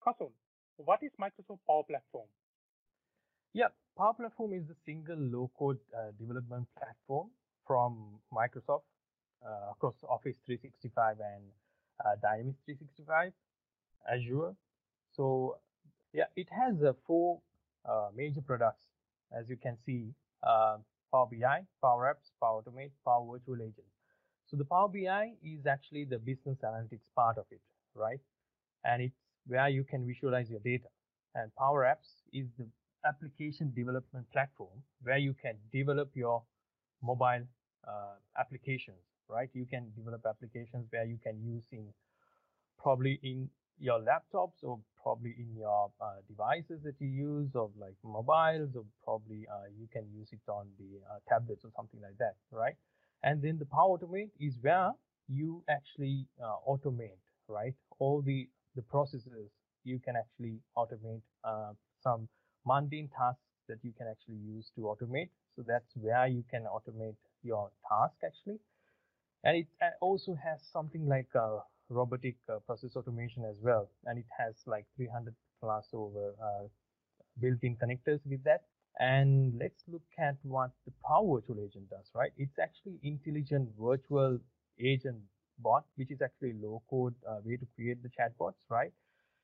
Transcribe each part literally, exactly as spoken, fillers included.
Kasun, what is Microsoft Power Platform? Yeah, Power Platform is the single low-code uh, development platform from Microsoft uh, across Office three sixty-five and uh, Dynamics three sixty-five, Azure. So yeah, it has uh, four uh, major products, as you can see: uh, Power B I, Power Apps, Power Automate, Power Virtual Agent. So the Power B I is actually the business analytics part of it, right? And it's where you can visualize your data. And Power Apps is the application development platform where you can develop your mobile uh, applications, right? You can develop applications where you can use in probably in your laptops or probably in your uh, devices that you use, or like mobiles, or probably uh, you can use it on the uh, tablets or something like that, right? And then the Power Automate is where you actually uh, automate, right? All the the processes you can actually automate uh, some mundane tasks that you can actually use to automate. So that's where you can automate your task actually, and it uh, also has something like uh, robotic uh, process automation as well, and it has like three hundred plus over uh, built-in connectors with that. And let's look at what the Power Virtual Agent does, right? It's actually intelligent virtual agent bot, which is actually low code uh, way to create the chatbots, right?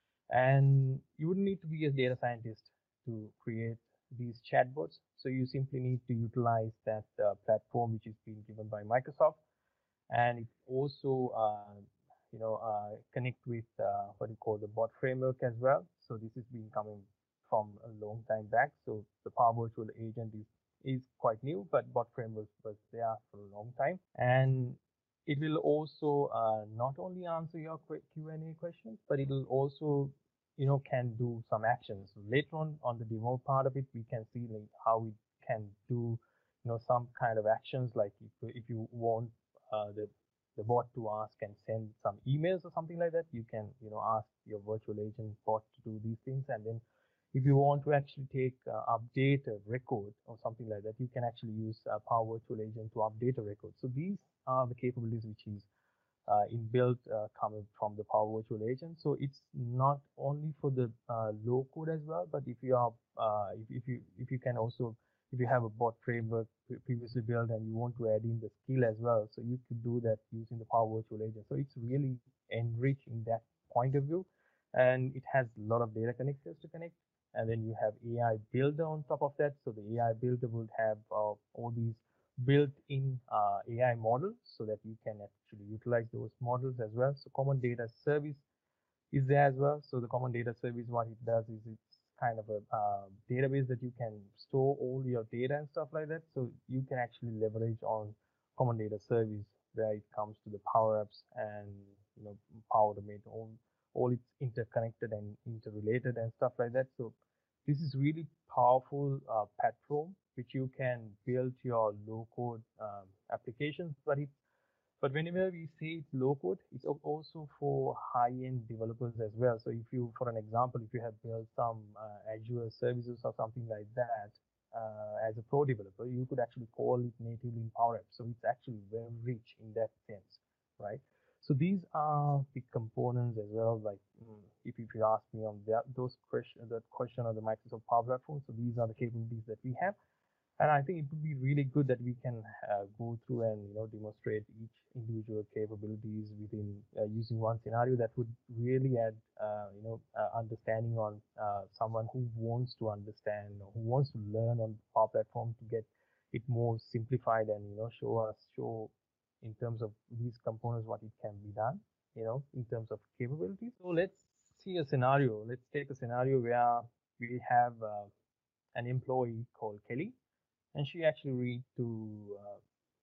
And you wouldn't need to be a data scientist to create these chatbots, so you simply need to utilize that uh, platform which is being given by Microsoft. And it also uh, you know uh, connect with uh, what you call the bot framework as well. So this has been coming from a long time back. So the Power Virtual Agent is is quite new, but bot framework was there for a long time. And it will also uh, not only answer your Q and A questions, but it will also you know can do some actions. So later on on the demo part of it, we can see like how it can do you know some kind of actions, like if, if you want uh, the the bot to ask and send some emails or something like that, you can you know ask your virtual agent bot to do these things. And then if you want to actually take uh, update a record or something like that, you can actually use a Power Virtual Agent to update a record. So these are the capabilities which is uh, inbuilt uh, coming from the Power Virtual Agent. So it's not only for the uh, low code as well, but if you are uh, if, if you if you can also, if you have a bot framework previously built and you want to add in the skill as well, so you could do that using the Power Virtual Agent. So it's really enriched in that point of view, and it has a lot of data connectors to connect. And then you have A I builder on top of that. So the A I builder would have uh, all these built-in uh, A I models so that you can actually utilize those models as well. So common data service is there as well. So the common data service, what it does is it's kind of a uh, database that you can store all your data and stuff like that. So you can actually leverage on common data service where it comes to the Power Apps and you know Power Automate. All all it's interconnected and interrelated and stuff like that. So this is really powerful uh, platform which you can build your low code um, applications. But it but whenever we say it's low code, it's also for high-end developers as well. So if you, for an example, if you have built some uh, Azure services or something like that uh, as a pro developer, you could actually call it natively in Power Apps. So it's actually very rich in that sense, right? So these are the components as well. Like mm, if, if you ask me on that, those question, that question on the Microsoft Power Platform, so these are the capabilities that we have. And I think it would be really good that we can uh, go through and you know demonstrate each individual capabilities within uh, using one scenario that would really add uh, you know uh, understanding on uh, someone who wants to understand or who wants to learn on our platform to get it more simplified, and you know show us show in terms of these components what it can be done, you know in terms of capabilities. So let's see a scenario. Let's take a scenario where we have uh, an employee called Kelly, and she actually need to uh,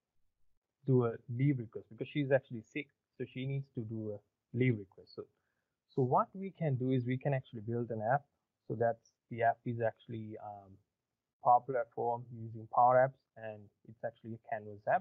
do a leave request because she's actually sick, so she needs to do a leave request. So, so what we can do is we can actually build an app. So that's the app is actually um, Power Platform using Power Apps, and it's actually a Canvas app.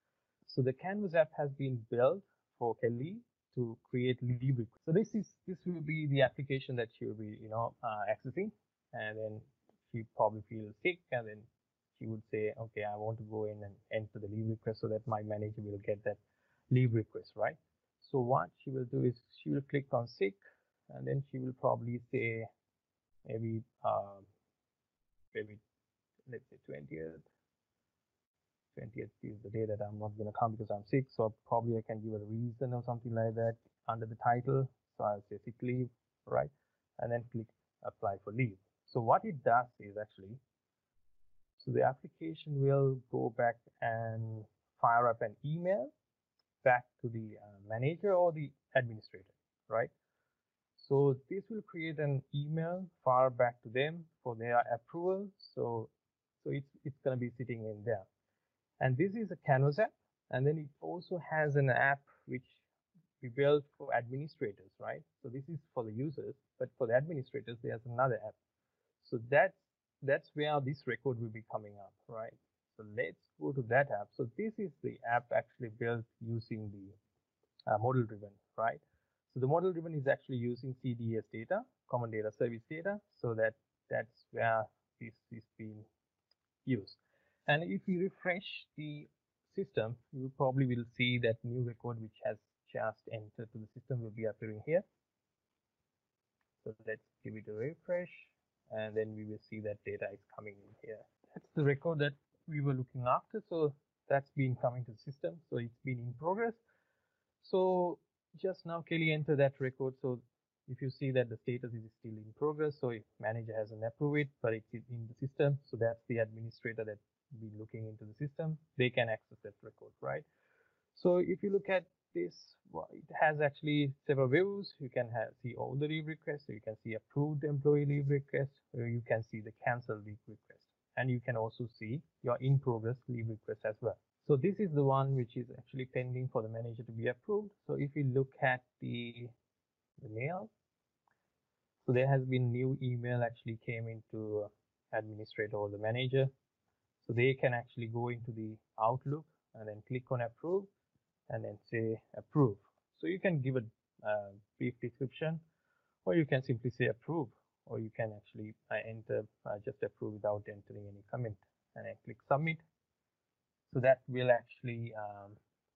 So the Canvas app has been built for Kelly to create leave requests. So this is this will be the application that she will be you know uh, accessing, and then she probably feels sick, and then she would say, okay, I want to go in and enter the leave request so that my manager will get that leave request, right? So what she will do is she will click on sick, and then she will probably say maybe um, maybe let's say twentieth. twentieth is the day that I'm not going to come because I'm sick, so probably I can give a reason or something like that under the title. So I'll say sick leave, right? And then click apply for leave. So what it does is actually, so the application will go back and fire up an email back to the uh, manager or the administrator, right? So this will create an email fire back to them for their approval. So so it's it's going to be sitting in there. And this is a Canvas app, and then it also has an app which we built for administrators, right? So this is for the users, but for the administrators, there's another app. So that's that's where this record will be coming up, right? So let's go to that app. So this is the app actually built using the uh, model driven, right? So the model driven is actually using C D S data, Common Data Service data, so that that's where this is being used. And if you refresh the system, you probably will see that new record which has just entered to the system will be appearing here. So let's give it a refresh, and then we will see that data is coming in here. That's the record that we were looking after. So that's been coming to the system. So it's been in progress. So just now Kelly entered that record. So if you see that the status is still in progress, so if manager hasn't approved it, but it's in the system, so that's the administrator that will be looking into the system, they can access that record, right? So if you look at this, well, it has actually several views. You can have, see all the leave requests, so you can see approved employee leave requests, or you can see the cancelled leave request, and you can also see your in progress leave request as well. So this is the one which is actually pending for the manager to be approved. So if you look at the, the mail, so there has been new email actually came into administrator or the manager. So they can actually go into the Outlook and then click on approve and then say approve. So you can give a uh, brief description, or you can simply say approve, or you can actually uh, enter uh, just approve without entering any comment, and then click submit. So that will actually, um,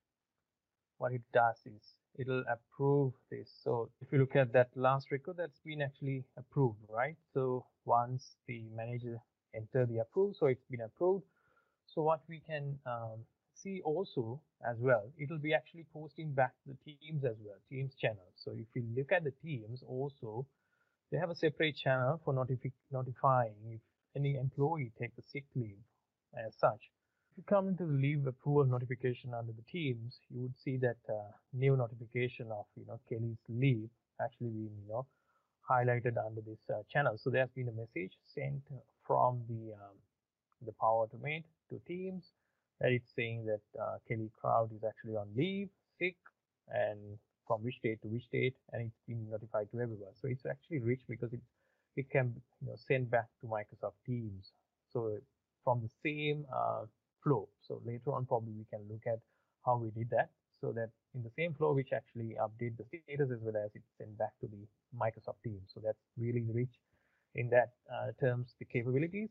what it does is it'll approve this. So if you look at that last record, that's been actually approved, right? So once the manager enter the approve, so it's been approved. So what we can um, see also as well, it'll be actually posting back to the teams as well, teams channel. So if you look at the teams also, they have a separate channel for notifi notifying if any employee take a sick leave as such. If you come into the leave approval notification under the teams, you would see that uh, new notification of you know Kelly's leave actually being you know highlighted under this uh, channel. So there's been a message sent from the um, the Power Automate to Teams that it's saying that uh, Kelly Crowd is actually on leave, sick, and from which date to which date, and it's been notified to everyone. So it's actually rich because it it can you know send back to Microsoft Teams. So from the same uh, flow. So later on, probably we can look at how we did that. So that in the same flow, which actually update the status as well as it's sent back to the Microsoft Teams. So that's really rich in that uh, terms, the capabilities.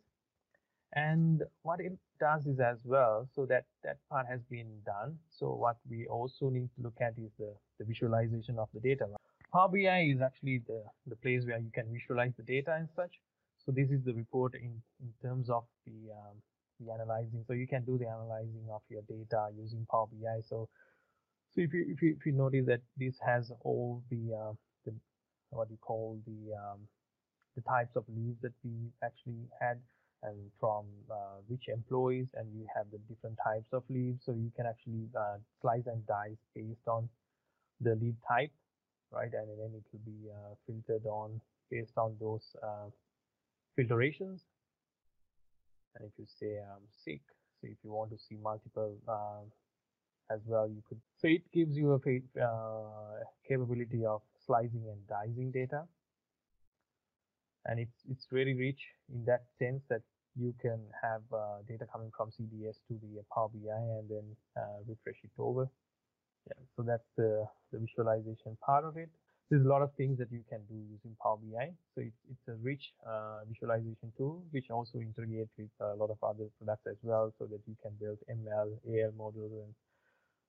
And what it does is as well, so that that part has been done. So what we also need to look at is the, the visualization of the data. Power B I is actually the, the place where you can visualize the data and such. So this is the report in, in terms of the, um, the analyzing. So you can do the analyzing of your data using Power B I. So so if you if you, if you notice that this has all the, uh, the what you call the um, the types of leaves that we actually had, and from uh, which employees, and you have the different types of leaves, so you can actually uh, slice and dice based on the leave type, right? And then it will be uh, filtered on based on those uh, filtrations. And if you say um, sick, so if you want to see multiple um, as well, you could. So it gives you a uh, capability of slicing and dicing data, and it's it's very rich in that sense that you can have uh, data coming from C D S to the Power B I and then uh, refresh it over. Yeah, so that's the, the visualization part of it. There's a lot of things that you can do using Power B I. So it's, it's a rich uh, visualization tool, which also integrates with a lot of other products as well, so that you can build M L, A L models, and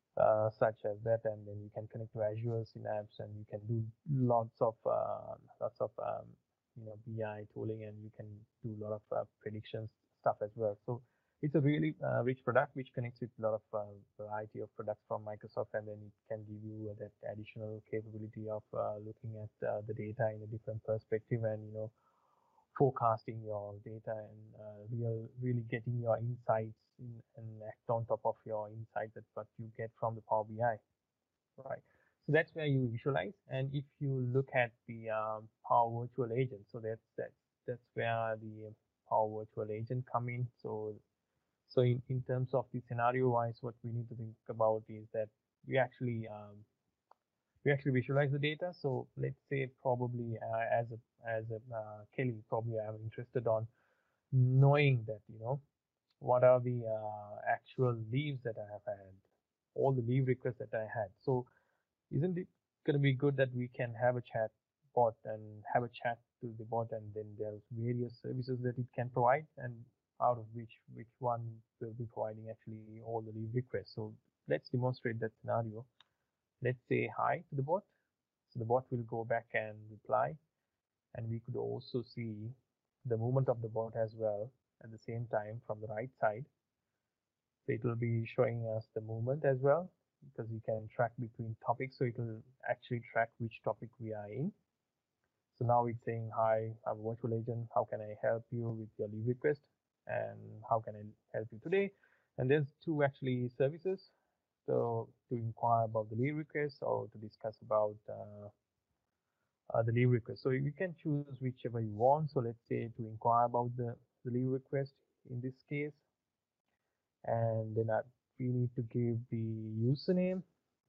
uh, such as that, and then you can connect to Azure Synapse, and you can do lots of uh, lots of um, you know B I tooling, and you can do a lot of uh, predictions stuff as well. So it's a really uh, rich product which connects with a lot of uh, variety of products from Microsoft, and then it can give you uh, that additional capability of uh, looking at uh, the data in a different perspective, and you know forecasting your data, and uh, real really getting your insights in, and act on top of your insights that what you get from the Power B I, right? So that's where you visualize. And if you look at the um, Power Virtual Agent, so that's that's that's where the Power Virtual Agent come in. So so in, in terms of the scenario wise, what we need to think about is that we actually um, we actually visualize the data. So let's say probably uh, as a as a uh, Kelly, probably I'm interested on knowing that you know what are the uh, actual leaves that I have had, all the leave requests that I had. So isn't it going to be good that we can have a chat bot and have a chat to the bot, and then there's various services that it can provide, and out of which which one will be providing actually all the leave requests. So let's demonstrate that scenario. Let's say hi to the bot. So the bot will go back and reply, and we could also see the movement of the bot as well at the same time from the right side. So it will be showing us the movement as well, because we can track between topics. So it will actually track which topic we are in. So now it's saying, hi, I'm a virtual agent. How can I help you with your leave request? And how can I help you today? And there's two actually services. So to inquire about the leave request, or to discuss about uh, uh, the leave request. So you can choose whichever you want. So let's say to inquire about the, the leave request in this case, and then I, we need to give the username.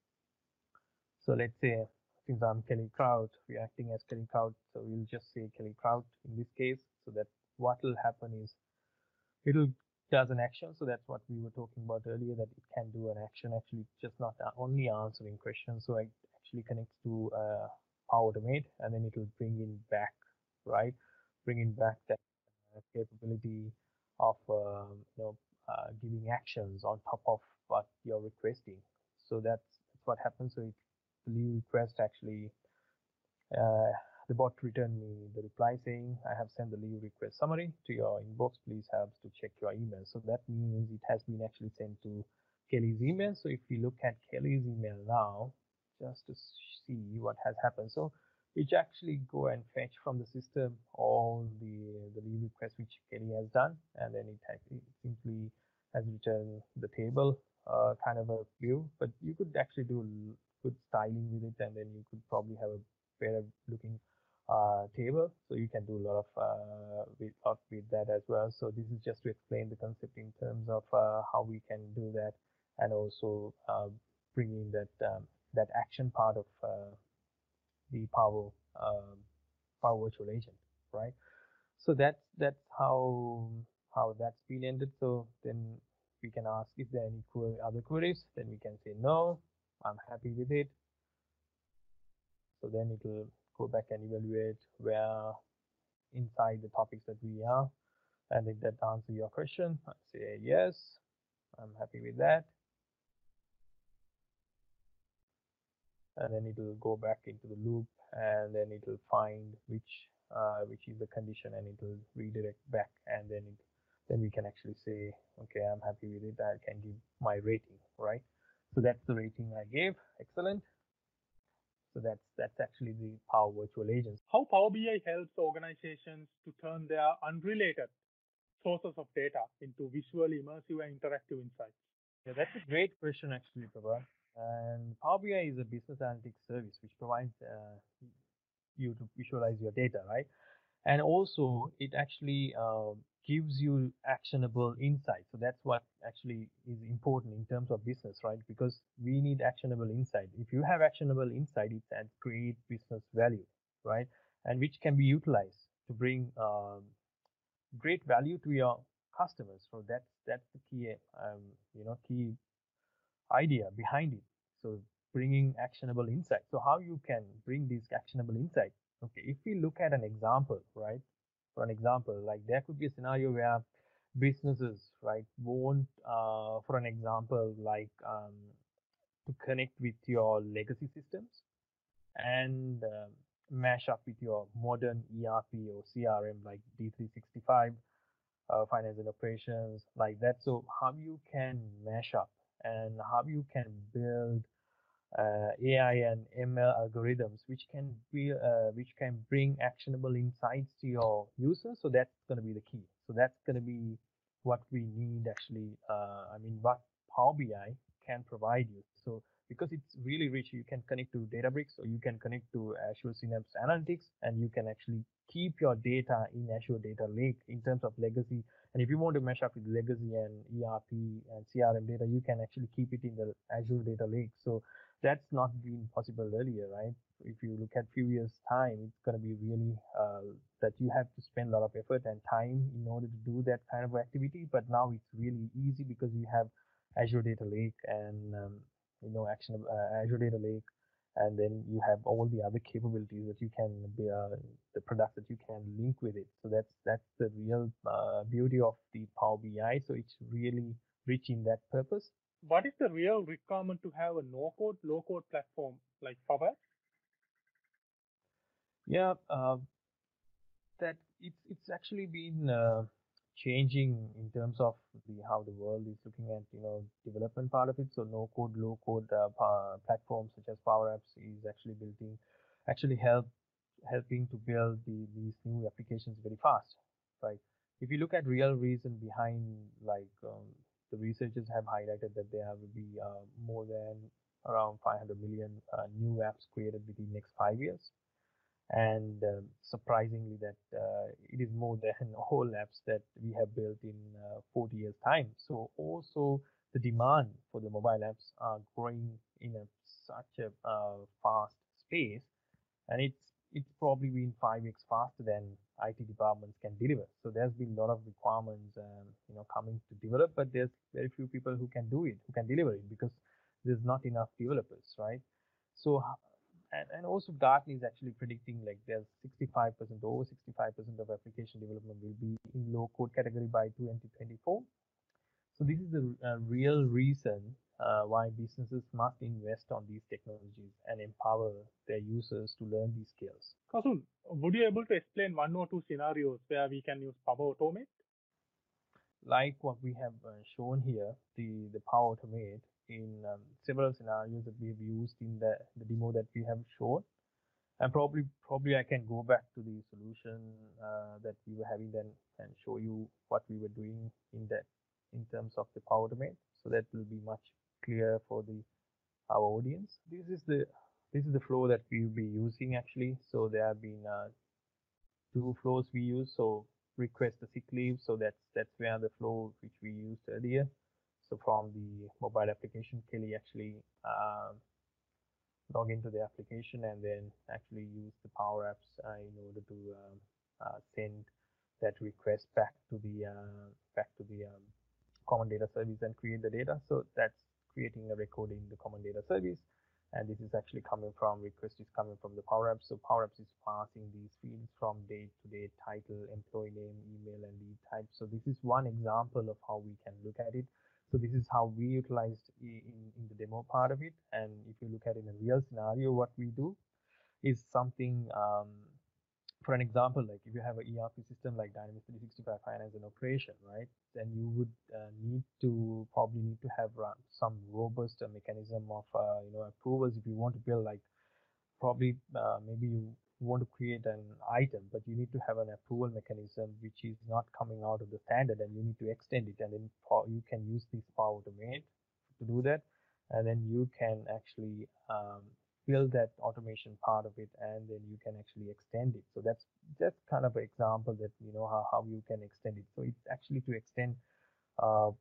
So let's say since I'm Kelly Kraut, we're acting as Kelly Kraut, so we'll just say Kelly Kraut in this case. So that what will happen is it'll does an action. So that's what we were talking about earlier, that it can do an action, actually just not only answering questions. So it actually connects to uh, Power Automate, and then it will bring in back, right? Bring in back that uh, capability of uh, you know uh, giving actions on top of what you're requesting. So that's, that's what happens. So it, the leave request actually uh, the bot returned me the reply saying, I have sent the leave request summary to your inbox. Please help to check your email. So that means it has been actually sent to Kelly's email. So if we look at Kelly's email now, just to see what has happened. So it actually go and fetch from the system all the the leave requests which Kelly has done, and then it, it simply has returned the table uh, kind of a view. But you could actually do good styling with it, and then you could probably have a better looking uh, table. So you can do a lot of uh, with, lot with that as well. So this is just to explain the concept in terms of uh, how we can do that, and also uh, bring in that um, that action part of uh, the Power um, Power Virtual Agent, right? So that's that's how how that's been ended. So then we can ask if there are any query, other queries. Then we can say no, I'm happy with it. So then it will go back and evaluate where inside the topics that we are. And if that answers your question, I say yes, I'm happy with that. And then it will go back into the loop, and then it will find which uh, which is the condition, and it will redirect back, and then it then we can actually say, okay, I'm happy with it. I can give my rating, right? So that's the rating I gave. Excellent. So that's that's actually the Power Virtual Agents. How Power B I helps organizations to turn their unrelated sources of data into visual, immersive, and interactive insights? Yeah, that's a great question, actually, Prabha. And Power B I is a business analytics service which provides uh, you to visualize your data, right? And also, it actually uh, gives you actionable insight. So that's what actually is important in terms of business, right? Because we need actionable insight. If you have actionable insight, it adds great business value, right? And which can be utilized to bring um, great value to your customers. So that's that's the key, um, you know, key idea behind it. So bringing actionable insight. So how you can bring these actionable insight? Okay, if we look at an example, right? For an example, like there could be a scenario where businesses, right, won't, uh, for an example, like um, to connect with your legacy systems and um, mash up with your modern E R P or C R M like D three sixty-five, uh, finance and operations like that. So how you can mash up and how you can build uh, A I and M L algorithms which can be uh, which can bring actionable insights to your users. So that's going to be the key. So that's going to be what we need actually. Uh, I mean, what Power B I can provide you. So because it's really rich, you can connect to Databricks or you can connect to Azure Synapse Analytics, and you can actually keep your data in Azure Data Lake in terms of legacy. And if you want to mesh up with legacy and E R P and C R M data, you can actually keep it in the Azure Data Lake. So that's not been possible earlier, right? If you look at few years time, it's going to be really uh, that you have to spend a lot of effort and time in order to do that kind of activity. But now it's really easy because you have Azure Data Lake and um, you know action uh, Azure Data Lake, and then you have all the other capabilities that you can be uh, the products that you can link with it. So that's that's the real uh, beauty of the Power B I. So it's really rich in that purpose. What is the real requirement to have a no-code, low-code platform like Power? Yeah, uh, that it's it's actually been uh, changing in terms of the how the world is looking at you know development part of it. So no code, low code uh, pa- platforms such as Power Apps is actually building, actually help helping to build the, these new applications very fast, right? If you look at real reason behind like um, the researchers have highlighted that there will be uh, more than around five hundred million uh, new apps created within next five years, and um, surprisingly that uh, it is more than all apps that we have built in uh, forty years time. So also the demand for the mobile apps are growing in a such a uh, fast space, and it's it's probably been five x faster than I T departments can deliver. So there's been a lot of requirements um, you know coming to develop, but there's very few people who can do it, who can deliver it, because there's not enough developers, right? So and, and also Gartner is actually predicting like there's sixty-five percent, over sixty-five percent of application development will be in low code category by twenty twenty-four. So this is the uh, real reason uh, why businesses must invest on these technologies and empower their users to learn these skills. Kasul, would you able to explain one or two scenarios where we can use Power Automate? Like what we have uh, shown here, the, the Power Automate in um, several scenarios that we've used in the, the demo that we have shown. And probably probably I can go back to the solution uh, that we were having then and show you what we were doing in that in terms of the Power Automate. So that will be much clearer for the our audience. This is the this is the flow that we will be using actually. So there have been uh, two flows we use. So request the sick leave. So that's that's where the flow which we used earlier. So from the mobile application, Kelly actually uh, log into the application and then actually use the Power Apps uh, in order to um, uh, send that request back to the uh, back to the um, common data service and create the data. So that's creating a record in the common data service. And this is actually coming from request is coming from the Power Apps. So Power Apps is passing these fields from date to date, title, employee name, email, and lead type. So this is one example of how we can look at it. So this is how we utilized in, in the demo part of it. And if you look at it in a real scenario, what we do is something, um, for an example, like if you have an E R P system like Dynamics three sixty-five Finance and Operation, right? Then you would uh, need to probably need to have run some robust uh, mechanism of uh, you know approvals if you want to build like probably uh, maybe you want to create an item, but you need to have an approval mechanism which is not coming out of the standard, and you need to extend it, and then you can use this Power Automate to do that, and then you can actually um, build that automation part of it, and then you can actually extend it. So that's just kind of an example that you know how, how you can extend it. So it's actually to extend uh,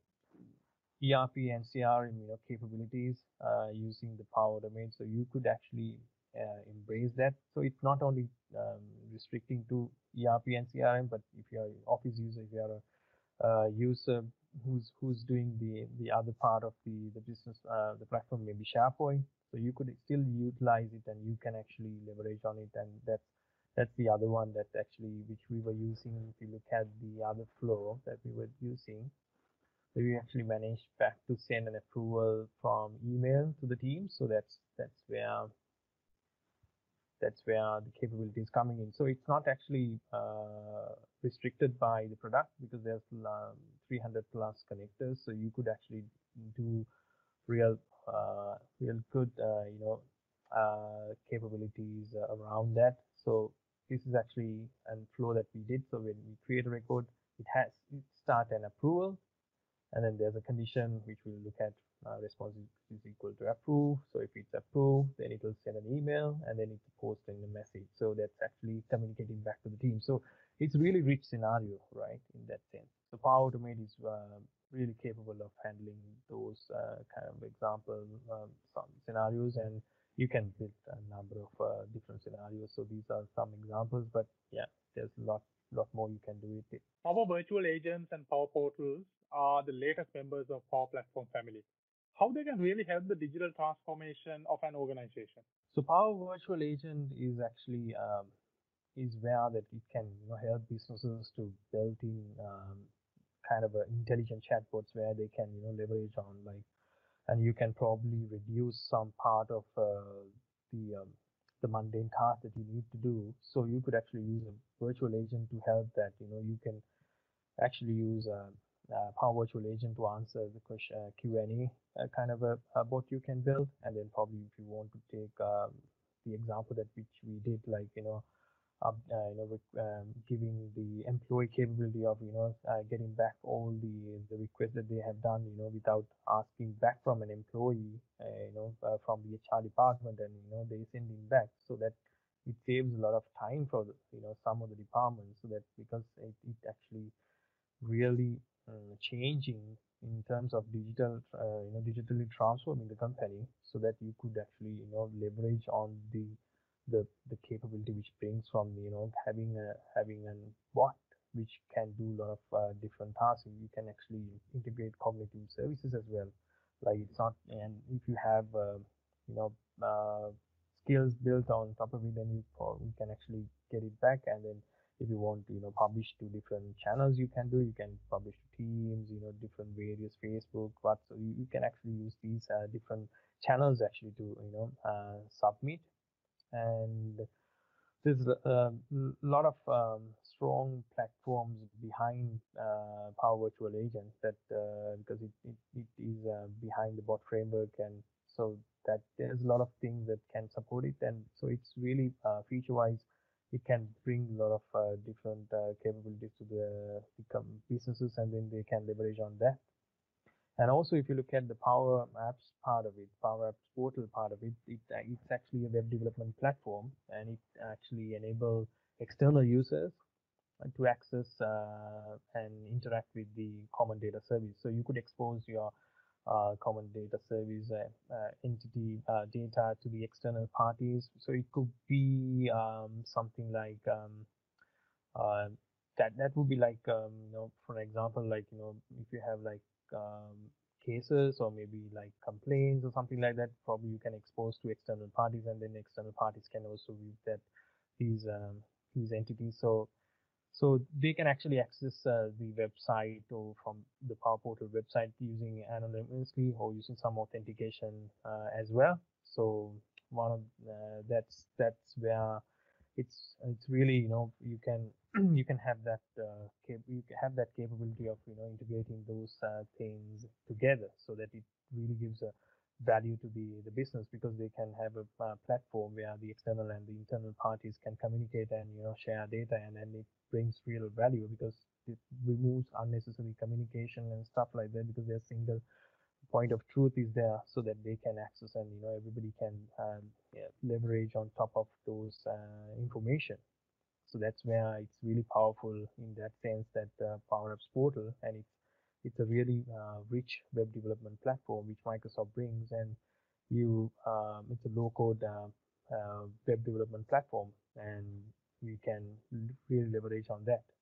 E R P and C R M you know, capabilities uh, using the Power Automate. So you could actually uh, embrace that. So it's not only um, restricting to E R P and C R M, but if you're an Office user, if you're a uh, user who's who's doing the the other part of the the business, uh, the platform, maybe SharePoint. So you could still utilize it, and you can actually leverage on it, and that's that's the other one that actually which we were using. If you look at the other flow that we were using, So we actually managed back to send an approval from email to the team. So that's that's where that's where the capability is coming in. So it's not actually uh, restricted by the product because there's um, three hundred plus connectors. So you could actually do real, uh, real good, uh, you know, uh, capabilities uh, around that. So this is actually a flow that we did. So when we create a record, it has it start an approval, and then there's a condition which we'll look at, uh, response is, is equal to approve. So if it's approved, then it will send an email and then it's posting the message. So that's actually communicating back to the team. So it's really rich scenario, right, in that sense. So Power Automate is uh, really capable of handling those uh, kind of example um, some scenarios, and you can build a number of uh, different scenarios. So these are some examples, but yeah, there's a lot lot more you can do with it. Power Virtual Agents and Power Portals are the latest members of Power Platform family. How they can really help the digital transformation of an organization. So Power Virtual Agent is actually um, is where that it can, you know, help businesses to build in um, kind of a intelligent chatbots where they can, you know, leverage on, like, and you can probably reduce some part of uh, the um, the mundane task that you need to do. So you could actually use a virtual agent to help that. You know, you can actually use a, a Power Virtual Agent to answer the question uh, Q and A uh, kind of a, a bot you can build, and then probably if you want to take um, the example that which we did, like, you know, uh, uh, you know, with, um, giving the employee capability of, you know, uh, getting back all the the requests that they have done, you know, without asking back from an employee, uh, you know, uh, from the H R department, and you know they sending back, so that it saves a lot of time for the, you know, some of the departments, so that because it, it actually really uh, changing in terms of digital, uh, you know, digitally transforming the company, so that you could actually, you know, leverage on the the the capability which brings from, you know, having a having a bot which can do a lot of uh, different tasks. You can actually integrate cognitive services as well. Like it's not, and if you have uh, you know uh, skills built on top of it, then you, pro- you can actually get it back, and then if you want to, you know, publish to different channels, you can do, you can publish to teams, you know, different various Facebook, what, so you, you can actually use these uh, different channels actually to, you know, uh, submit. And there's a lot of um, strong platforms behind uh, Power Virtual Agents, that uh, because it, it, it is uh, behind the bot framework, and so that there's a lot of things that can support it, and so it's really uh, feature wise, it can bring a lot of uh, different uh, capabilities to the, the com- businesses, and then they can leverage on that. And also, if you look at the Power Apps part of it, Power Apps Portal part of it, it uh, it's actually a web development platform, and it actually enables external users uh, to access uh, and interact with the common data service. So you could expose your uh, common data service uh, uh, entity uh, data to the external parties. So it could be um, something like um, uh, that that would be like, um, you know, for example, like, you know, if you have like um, cases or maybe like complaints or something like that, probably you can expose to external parties, and then external parties can also view that these um, these entities. So so they can actually access uh, the website or from the Power Portal website using anonymously or using some authentication uh, as well. So one of uh, that's that's where it's it's really, you know, you can you can have that uh, cap- you can have that capability of, you know, integrating those uh, things together, so that it really gives a value to the the business, because they can have a uh, platform where the external and the internal parties can communicate and, you know, share data, and then it brings real value because it removes unnecessary communication and stuff like that, because there's single point of truth is there, so that they can access, and, you know, everybody can um, yeah, leverage on top of those uh, information. So that's where it's really powerful in that sense, that uh, Power Apps Portal, and it's it's a really uh, rich web development platform which Microsoft brings, and you um, it's a low code uh, uh, web development platform, and we can really leverage on that.